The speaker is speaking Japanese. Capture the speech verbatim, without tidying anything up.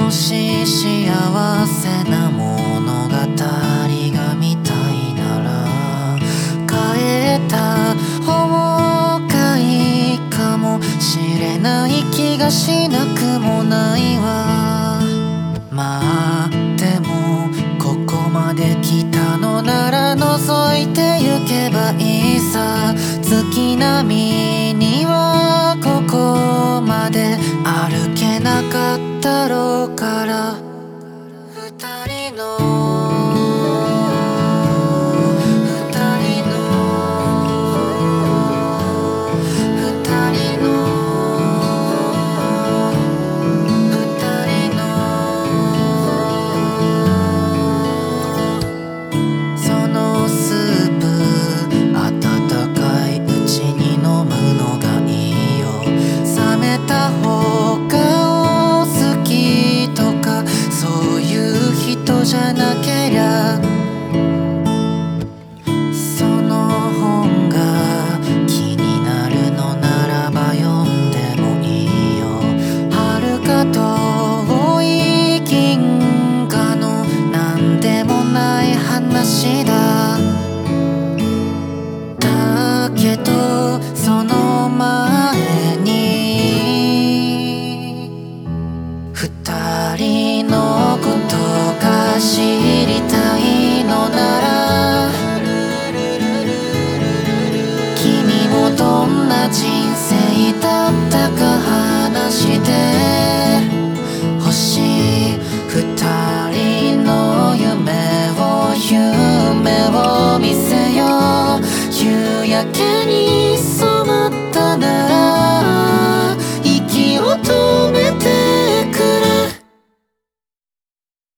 もし幸せな物語が見たいなら変えた方がいいかもしれない気がしなくもないわ。まあでもここまで来たのなら覗いてゆけばいいさ。月並みにはここまで歩けなかったろうから二人の二人の二人の二人のそのスープ温かいうちに飲むのがいいよ。冷めた方が好きとかそういう人じゃなけりゃその本が気になるのならば読んでもいいよ。遥か遠い銀河のなんでもない話だ。だけどその前に二人